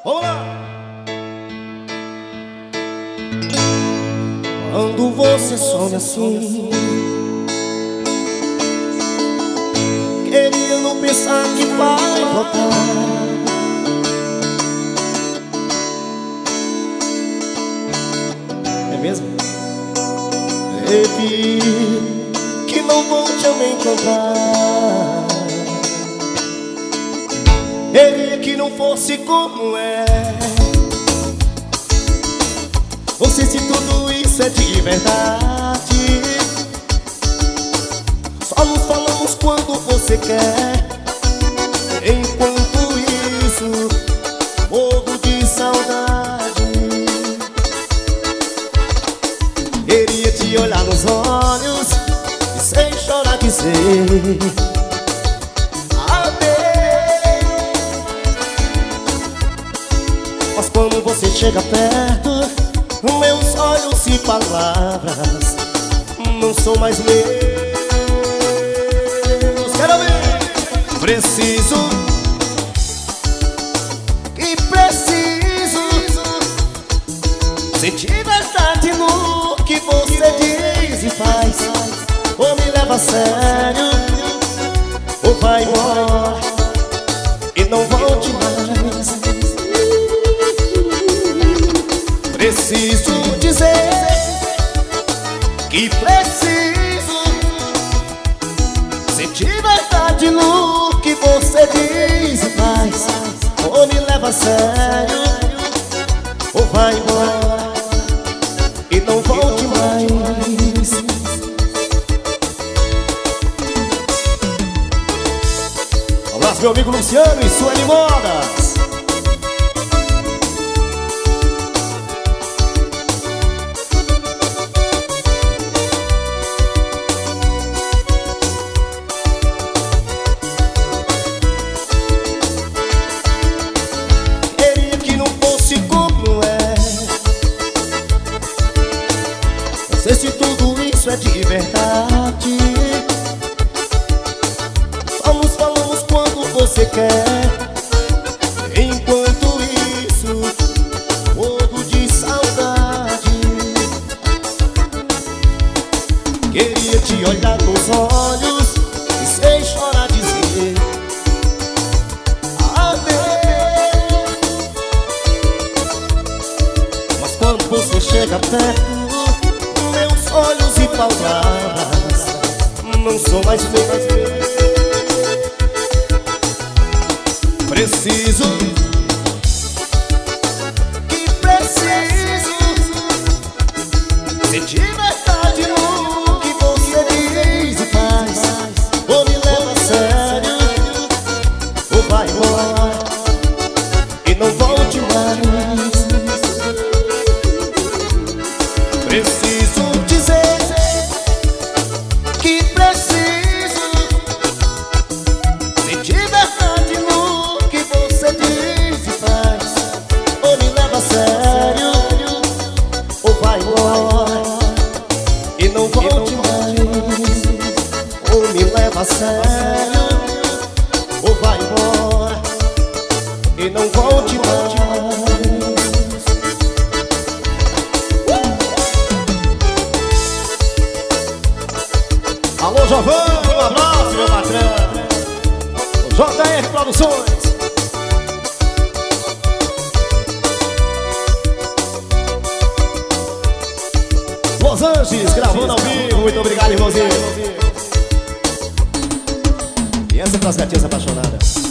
Vamos lá! Quando você some assim, queria não pensar que vai voltar. É mesmo? Baby, que não volte a me encontrar. Queria que não fosse como é. Não sei se tudo isso é de verdade. Só nos falamos quando você quer. Enquanto isso, morro de saudade. Queria te olhar nos olhos e sem chorar dizer amei. Mas quando você chega perto, meus olhos e palavras não são mais meus. Quero ouvir. Preciso sentir verdade no que você diz e faz. Ou me leva a sério, ou vai embora e não volte mais. Preciso dizer que preciso sentir verdade no que você diz e faz. Ou me leva a sério, ou vai embora e não volte mais. Um abraço, meu amigo Luciano e Sueli Modas. Queria que não fosse como é. Não sei se tudo isso é de verdade. Só nos falamos quando você quer. Enquanto isso, morro de saudade. Queria te olhar nos olhos e sem chorar dizer adeus. Mas quando você chega perto, meus olhos e palavras não são mais meus. Preciso sentir verdade no que você diz e faz. Ou me leva a sério, ou vai embora e não volte mais. Preciso dizer que preciso sentir verdade no que você diz e faz. Ou me leva a sério, ou vai embora e não volte mais. Ou me leva a sério, ou vai embora e não volte mais. Alô, Giovanni, um abraço, meu patrão. JR Produções. Los Angeles, gravando ao vivo. Muito obrigado, irmãozinho. E essa é para as gatinhas apaixonadas.